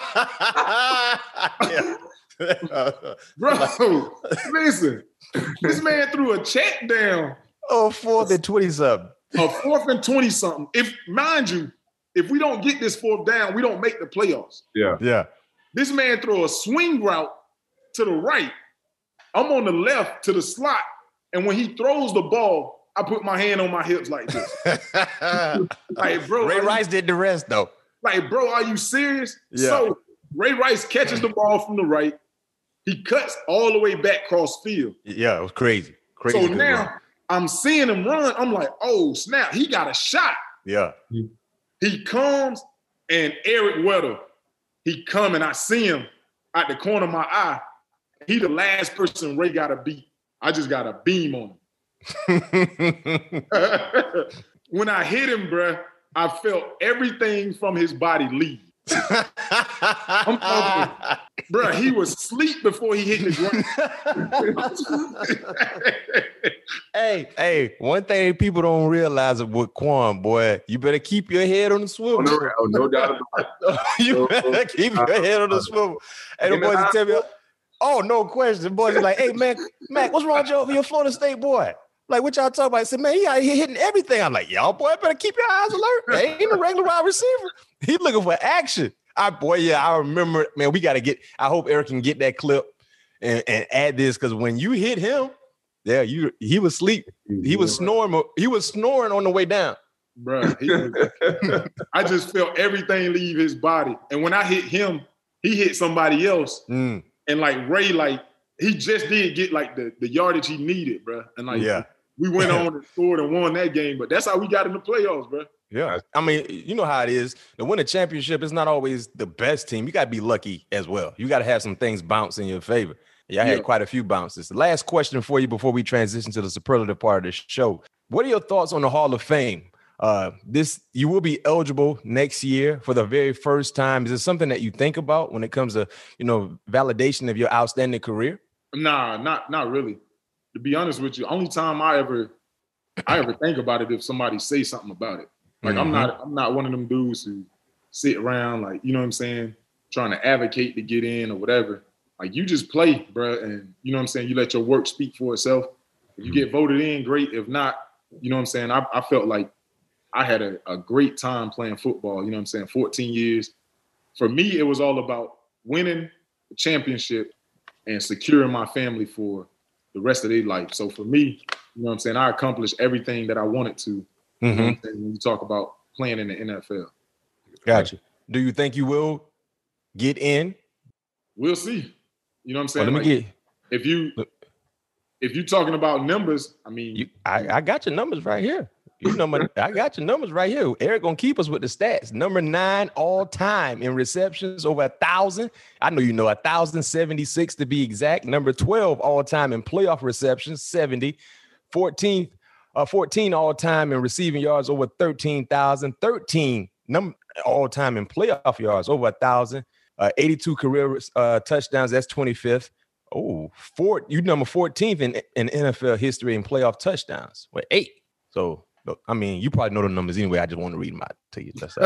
Bro, listen. This man threw a check down. Oh, fourth and twenty-something. A fourth and twenty-something. If, mind you, if we don't get this fourth down, we don't make the playoffs. Yeah. Yeah. This man threw a swing route to the right. I'm on the left to the slot. And when he throws the ball, I put my hand on my hips like this. Like, bro. Ray Rice you, did the rest, though. Like, bro, are you serious? Yeah. So Ray Rice catches the ball from the right. He cuts all the way back cross field. Yeah, it was crazy. Crazy. So now run. I'm seeing him run. I'm like, oh, snap. He got a shot. Yeah. He comes, and Eric Weddle, he come, and I see him at the corner of my eye. He the last person Ray got to beat. I just got a beam on him. When I hit him, bruh, I felt everything from his body leave. I'm talking, bro. He was asleep before he hit the ground. hey, hey, one thing people don't realize with Quan, boy, you better keep your head on the swivel. Oh, no, oh, no doubt about it. You no, better keep your head on the swivel. Hey, the boys tell me, oh, no question. The boys are like, hey, man, Mac, what's wrong with your, your Florida State boy? Like, what y'all talking about? I said, man, he out here hitting everything. I'm like, y'all, boy, better keep your eyes alert. They ain't a regular wide receiver. He looking for action. I, boy, yeah, I remember, man, we got to get, I hope Eric can get that clip and, and add this, because when you hit him, yeah, you he was asleep. He was snoring. He was snoring on the way down. Bro, I just felt everything leave his body. And when I hit him, he hit somebody else. Mm. And, like, Ray, like, he just did get, like, the, the yardage he needed, bro. And, like, yeah. we went on and scored and won that game. But that's how we got in the playoffs, bro. Yeah. I mean, you know how it is. To win a championship is not always the best team. You got to be lucky as well. You got to have some things bounce in your favor. Yeah, I had yeah. quite a few bounces. The last question for you before we transition to the superlative part of the show. What are your thoughts on the Hall of Fame? Uh, this you will be eligible next year for the very first time. Is it something that you think about when it comes to, you know, validation of your outstanding career? Nah, not not really. To be honest with you, only time I ever I ever think about it if somebody say something about it. Like mm-hmm. I'm not I'm not one of them dudes who sit around like, you know what I'm saying, trying to advocate to get in or whatever. Like you just play, bro, and you know what I'm saying, you let your work speak for itself. If you get voted in, great. If not, you know what I'm saying, I, I felt like I had a, a great time playing football, you know what I'm saying, fourteen years. For me, it was all about winning the championship and securing my family for the rest of their life. So for me, you know what I'm saying, I accomplished everything that I wanted to. Mm-hmm. You know what I'm saying, when you talk about playing in the N F L. Gotcha. Do you think you will get in? We'll see. You know what I'm saying? Well, let me like, get, if you if you're talking about numbers, I mean, you, I, I got your numbers right here. You number, I got your numbers right here. Eric gonna keep us with the stats. Number nine all time in receptions, over a thousand. I know you know a thousand seventy-six to be exact. Number twelve all time in playoff receptions, seventy. fourteenth, uh, fourteen all time in receiving yards, over thirteen thousand. thirteen number all time in playoff yards, over a thousand. Uh, eighty-two career uh, touchdowns. That's twenty-fifth. Oh, four. You number fourteenth in, in N F L history in playoff touchdowns with eight. So. I mean, you probably know the numbers anyway. I just want to read them out to you. That's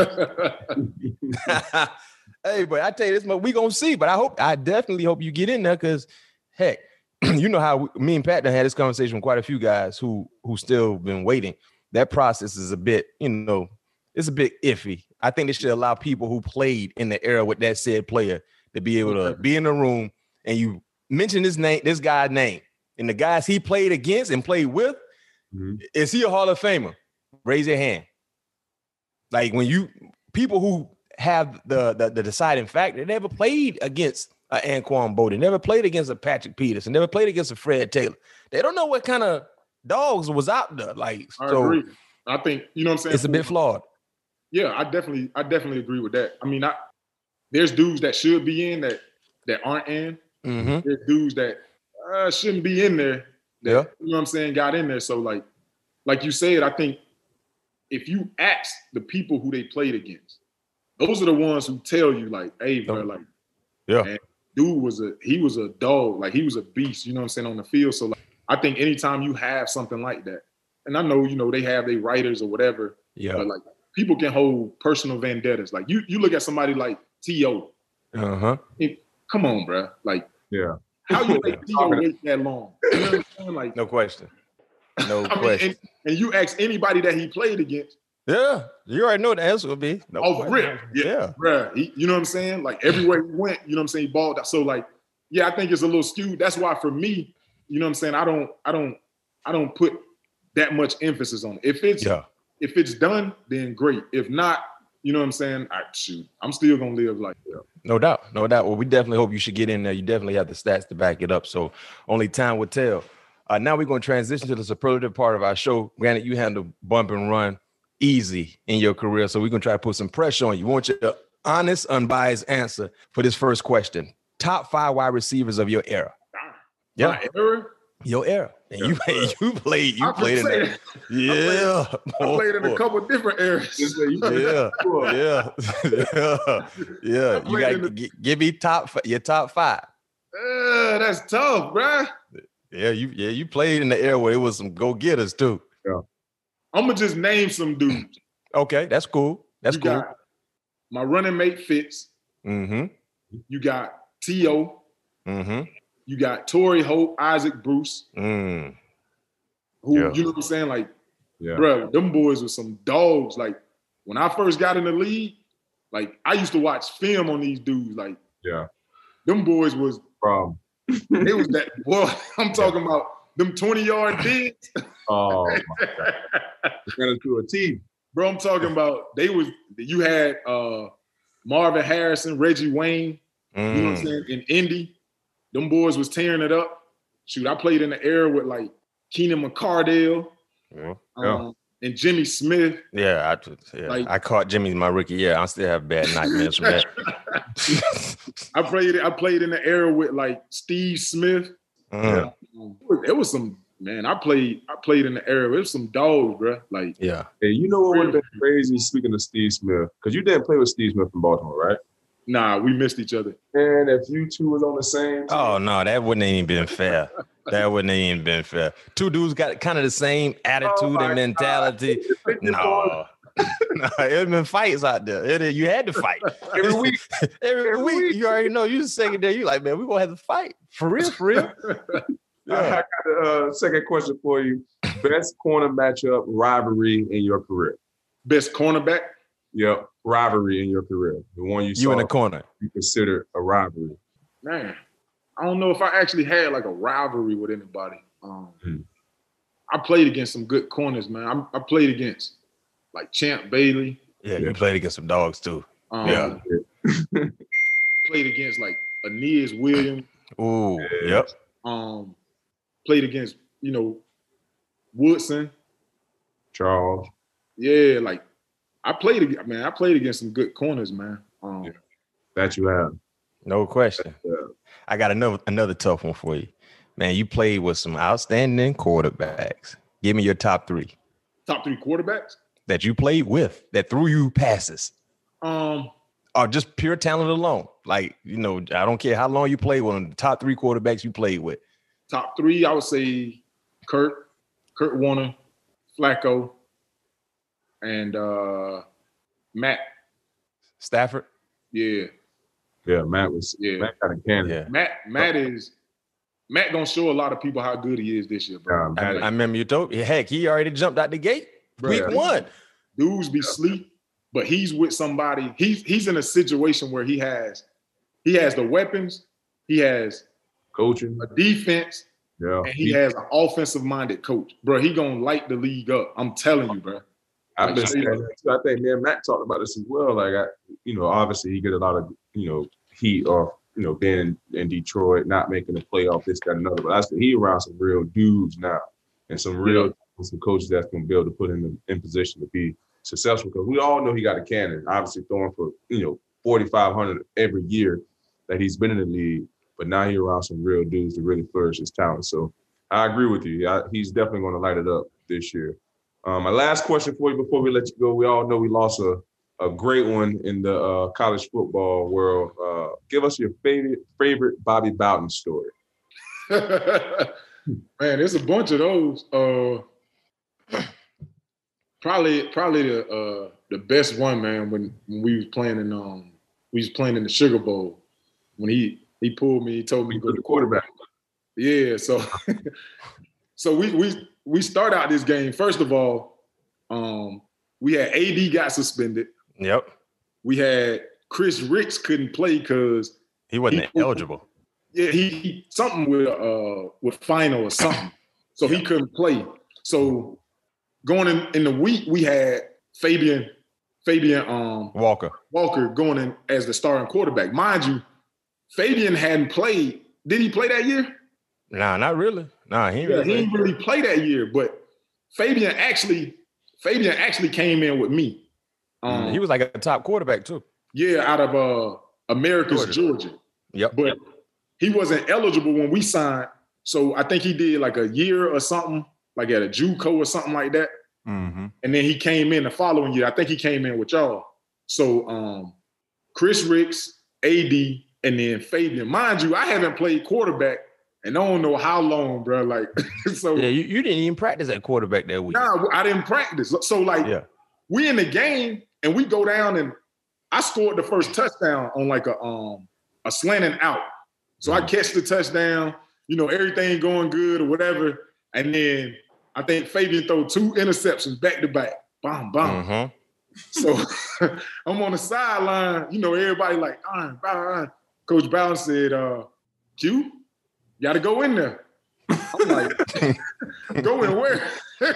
hey, but I tell you this, we gonna see. But I hope, I definitely hope you get in there because, heck, you know how we, me and Pat done had this conversation with quite a few guys who who still been waiting. That process is a bit, you know, it's a bit iffy. I think they should allow people who played in the era with that said player to be able to be in the room and you mention this name, this guy's name, and the guys he played against and played with. Mm-hmm. Is he a Hall of Famer? Raise your hand. Like when you people who have the the, the deciding factor, they never played against an Anquan Boldin, never played against a Patrick Peterson, never played against a Fred Taylor. They don't know what kind of dogs was out there. Like I so, agree. I think you know what I'm saying. It's a bit flawed. Yeah, I definitely, I definitely agree with that. I mean, I there's dudes that should be in that that aren't in. Mm-hmm. There's dudes that uh, shouldn't be in there. That, yeah, you know what I'm saying, got in there. So like, like you said, I think if you ask the people who they played against, those are the ones who tell you, like, hey, bro, like, yeah, man, dude was a he was a dog, like he was a beast, you know what I'm saying, on the field. So like, I think anytime you have something like that, and I know, you know, they have their writers or whatever, yeah, but like people can hold personal vendettas. Like you, you look at somebody like T O. Uh huh. Come on, bro. Like, yeah, how you make T O wait that long? You know what I'm saying? Like, no question. No I question. mean, and, and you ask anybody that he played against. Yeah, you already know what the answer will be. No Oh, question. rip. Yeah, yeah. bro. He, you know what I'm saying? Like everywhere he went, you know what I'm saying, he balled out. So like, yeah, I think it's a little skewed. That's why for me, you know what I'm saying, I don't, I don't, I don't put that much emphasis on it. If it's Yeah. if it's done, then great. If not, you know what I'm saying? I shoot. I'm still gonna live like that. No doubt, no doubt. Well, we definitely hope you should get in there. You definitely have the stats to back it up. So only time will tell. Uh, now we're going to transition to the superlative part of our show. Granted, you handle bump and run easy in your career, so we're going to try to put some pressure on you. We want your honest, unbiased answer for this first question. Top five wide receivers of your era. Yeah, my era. Your era. And you, you played, you I played in that. Yeah. I played, I played in a couple of different eras. Yeah. yeah. yeah. Yeah. You got to the- give me top your top five. Uh, that's tough, bro. Yeah, you yeah, you played in the era where it was some go-getters too. Yeah. I'm gonna just name some dudes. Okay, that's cool. That's you cool. Got my running mate Fitz. Mm-hmm. You got T O. Mm-hmm. You got Torrey Hope, Isaac Bruce. Mm. Who Yeah. you know what I'm saying? Like, yeah. bro, them boys were some dogs. Like when I first got in the league, like I used to watch film on these dudes. Like, yeah, them boys was problem. It was that boy. I'm talking about them twenty yard digs. Oh, my God. Ran into a T. Bro, I'm talking about they was you had uh, Marvin Harrison, Reggie Wayne, Mm. you know what I'm saying, in Indy. Them boys was tearing it up. Shoot, I played in the era with like Keenan McCardell, Yeah. um, and Jimmy Smith. Yeah, I, yeah. Like- I caught Jimmy my rookie year. I still have bad nightmares from that. I played I played in the era with like Steve Smith. Mm. Um, it was some man. I played I played in the era. It was some dogs, bro. Like Yeah. Hey, you know what would have been crazy? Speaking of Steve Smith, because you didn't play with Steve Smith from Baltimore, right? nah, we missed each other. And if you two was on the same team, Oh no, that wouldn't have even been fair. That wouldn't have even been fair. Two dudes got kind of the same attitude Oh my and mentality. God. No. no, it been fights out there. It, you had to fight every week. every, Every week, week. You already know. You just second there. You like, man, we gonna have to fight for real, for real. I Yeah. got a uh, second question for you. Best corner matchup rivalry in your career. Best cornerback. Yep, rivalry in your career. The one you, You saw in the corner. you consider a rivalry. Man, I don't know if I actually had like a rivalry with anybody. Um, Hmm. I played against some good corners, man. I, I played against like Champ Bailey. Yeah, Yeah. you played against some dogs too. Um, Yeah. Played against like Aeneas Williams. Ooh, Yeah. yep. Um, played against, you know, Woodson. Charles. Yeah, like I played against, man, I played against some good corners, man. Um, Yeah. That you have. No question. Yeah. I got another another tough one for you. Man, you played with some outstanding quarterbacks. Give me your top three top three quarterbacks. that you played with that threw you passes. Um, Or just pure talent alone. Like, you know, I don't care how long you played with them, the top three quarterbacks you played with. top three, I would say Kurt, Kurt Warner, Flacco, and uh, Matt. Stafford? Yeah, Yeah, Matt was Yeah. Matt kind of cannon. Yeah. Matt. Matt is Matt gonna show a lot of people how good he is this year, bro. Um, I, Matt- I remember you told me, heck, he already jumped out the gate. Bro, Week yeah. one. Dudes be sleep, but he's with somebody. He's he's in a situation where he has he has the weapons, he has coaching. a defense, Yeah. and he has an offensive minded coach, bro. He gonna light the league up. I'm telling you, bro. I've been saying that too. I think me and Matt talked about this as well. Like, I, you know, obviously he get a lot of, you know, heat off, you know, being in Detroit, not making the playoff, this, that, and another. But I said he around some real dudes now, and some real Yeah. some coaches that's going to be able to put him in, in position to be successful. Because we all know he got a cannon, obviously throwing for, you know, forty-five hundred every year that he's been in the league. But now he's around some real dudes to really flourish his talent. So I agree with you. I, he's definitely going to light it up this year. Um, my last question for you before we let you go. We all know we lost a, a great one in the uh, college football world. Uh, give us your favorite favorite Bobby Bowden story. Man, there's a bunch of those. Uh, probably, probably the uh, the best one, man. When, when we was playing in um, we was playing in the Sugar Bowl. When he he pulled me, he told me to go to quarterback. Yeah, so so we we we start out this game. First of all, um, we had A D got suspended. Yep. We had Chris Ricks couldn't play because he wasn't he, eligible. Yeah, he, he something with uh with final or something, so yep. he couldn't play. So going in, in the week, we had Fabian Fabian um, Walker Walker going in as the starting quarterback. Mind you, Fabian hadn't played. Did he play that year? Nah, not really. Nah, he, yeah, really he didn't really play that year. But Fabian actually, Fabian actually came in with me. Um, he was like a top quarterback too. Yeah, out of uh, Americus, Georgia. Georgia. Yep. But he wasn't eligible when we signed. So I think he did like a year or something, like at a JUCO or something like that. Mm-hmm. And then he came in the following year. I think he came in with y'all. So um, Chris Ricks, A D, and then Fabian. Mind you, I haven't played quarterback and I don't know how long, bro. Like, so yeah, you, you didn't even practice at quarterback that week. Nah, I didn't practice. So like, yeah. we in the game and we go down and I scored the first touchdown on like a um a slanting out. So mm-hmm. I catch the touchdown, you know, everything going good or whatever, and then I think Fabian throw two interceptions back to back. Bam, bam. Mm-hmm. So I'm on the sideline, you know, everybody like, ah, ah. Coach Bowden said, uh, Q, you got to go in there. I'm like, go in where?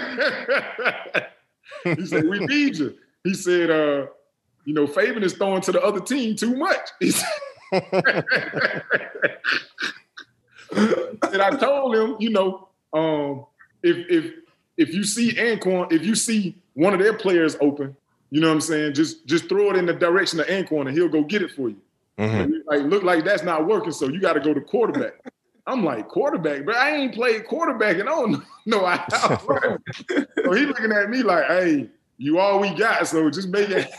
He said, we need you. He said, uh, you know, Fabian is throwing to the other team too much. He said, and I told him, you know, um, if if if you see Anquan, if you see one of their players open, you know what I'm saying, just just throw it in the direction of Anquan and he'll go get it for you. Mm-hmm. Like, look like that's not working, so you got to go to quarterback. I'm like, quarterback, but I ain't played quarterback and I don't know how. So he looking at me like, hey, you all we got, so just make it.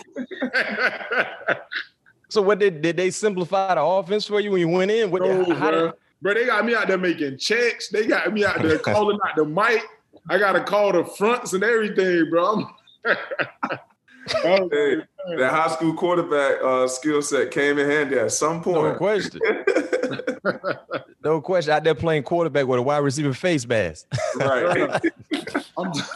So what did did they simplify the offense for you when you went in? What no, did, how bro. did... bro, they got me out there making checks. They got me out there calling out the mic. I got to call the fronts and everything, bro. Oh, hey, that high school quarterback uh, skill set came in handy at some point. No question. No question. Out there playing quarterback with a wide receiver face mask. Right. I'm just,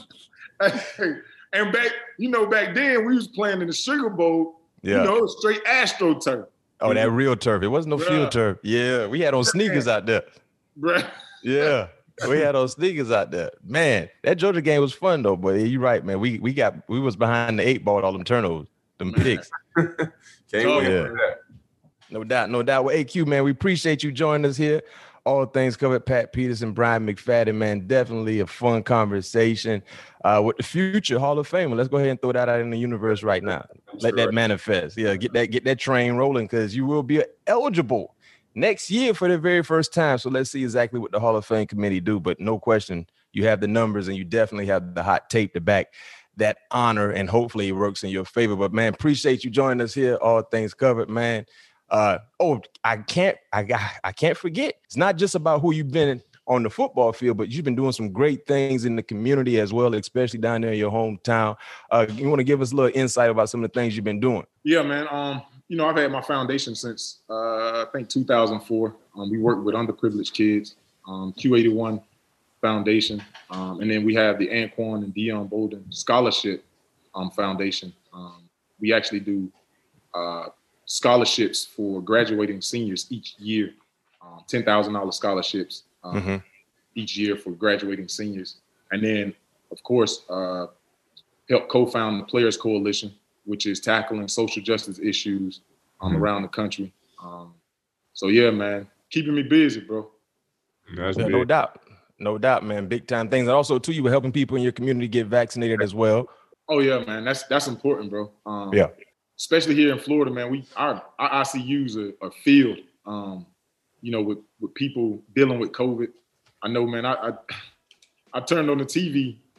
and back, you know, back then we was playing in the Sugar Bowl. Yeah. You know, it was straight AstroTurf. Oh, that real turf. It wasn't no Bruh. field turf. Yeah, we had on sneakers out there. Bruh. Yeah. We had those sneakers out there. Man, that Georgia game was fun though, but you're right, man. We we got we was behind the eight ball with all them turnovers, them picks. Can't oh, wait yeah. for that. No doubt, no doubt. Well, A Q, man, we appreciate you joining us here. All things covered, Pat Peterson, Bryant McFadden, man. Definitely a fun conversation uh, with the future Hall of Famer. Let's go ahead and throw that out in the universe right now. That's Let right. that manifest. Yeah, get that get that train rolling because you will be eligible next year for the very first time. So let's see exactly what the Hall of Fame committee do. But no question, you have the numbers and you definitely have the hot tape to back that honor, and hopefully it works in your favor. But, man, appreciate you joining us here. All things covered, man. Uh, oh, I can't I got I can't forget. It's not just about who you've been on the football field, but you've been doing some great things in the community as well, especially down there in your hometown. Uh, you want to give us a little insight about some of the things you've been doing? Yeah, man. Um, you know, I've had my foundation since uh, I think two thousand four. Um, we work with underprivileged kids, um, Q eighty-one Foundation, um, and then we have the Anquan and Dion Bolden Scholarship um, Foundation. Um, we actually do uh, scholarships for graduating seniors each year, um, ten thousand dollars scholarships um, mm-hmm. each year for graduating seniors. And then, of course, uh, help co-found the Players Coalition, which is tackling social justice issues um, mm-hmm. around the country. Um, so, yeah, man, keeping me busy, bro. That's yeah, no doubt. No doubt, man. Big time things. And also, too, you were helping people in your community get vaccinated as well. Oh, yeah, man. That's that's important, bro. Um, yeah. Especially here in Florida, man, we our, our I C U's a, a field, um, you know, with, with people dealing with COVID. I know, man, I, I I turned on the T V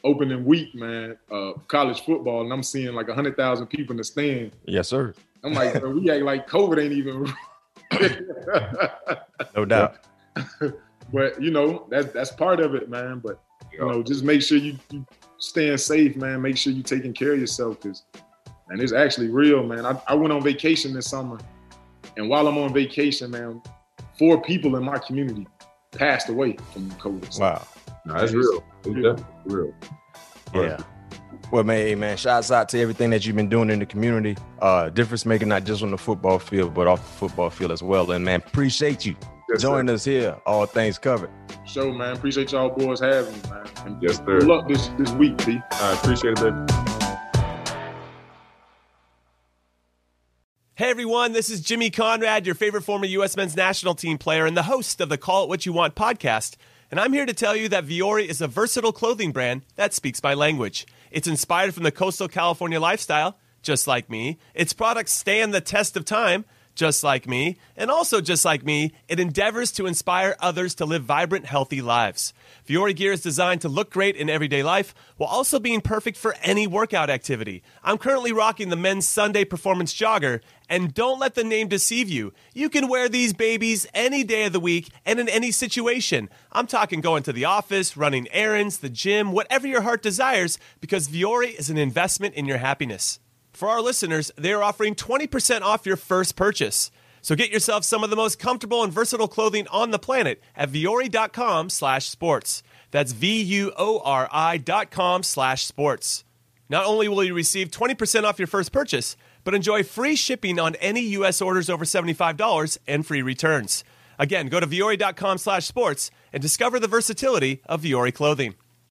opening week, man, uh, college football, and I'm seeing like one hundred thousand people in the stand. Yes, sir. I'm like, bro, we act like COVID ain't even. No doubt. But, you know, that's that's part of it, man. But, you know, just make sure you, you staying safe, man. Make sure you're taking care of yourself because, man, it's actually real, man. I, I went on vacation this summer, and while I'm on vacation, man, four people in my community passed away from COVID. Wow. No, that's real. It's definitely real. Yeah. Well, man, hey, man, shouts out to everything that you've been doing in the community. Uh, difference making not just on the football field, but off the football field as well. And, man, appreciate you yes, joining sir. us here. All things covered. Show, man. Appreciate y'all boys having me, man. And yes, sir. Good luck this, this week, P. I appreciate it, baby. Hey everyone, this is Jimmy Conrad, your favorite former U S men's national team player and the host of the Call It What You Want podcast. And I'm here to tell you that Vuori is a versatile clothing brand that speaks my language. It's inspired from the coastal California lifestyle, just like me. Its products stand the test of time, just like me. And also just like me, it endeavors to inspire others to live vibrant, healthy lives. Vuori gear is designed to look great in everyday life while also being perfect for any workout activity. I'm currently rocking the men's Sunday Performance Jogger, and don't let the name deceive you. You can wear these babies any day of the week and in any situation. I'm talking going to the office, running errands, the gym, whatever your heart desires, because Vuori is an investment in your happiness. For our listeners, they are offering twenty percent off your first purchase. So get yourself some of the most comfortable and versatile clothing on the planet at Vuori.com slash sports. That's V-U-O-R-I dot com slash sports. Not only will you receive twenty percent off your first purchase, but enjoy free shipping on any U S orders over seventy-five dollars and free returns. Again, go to Vuori.com slash sports and discover the versatility of Vuori clothing.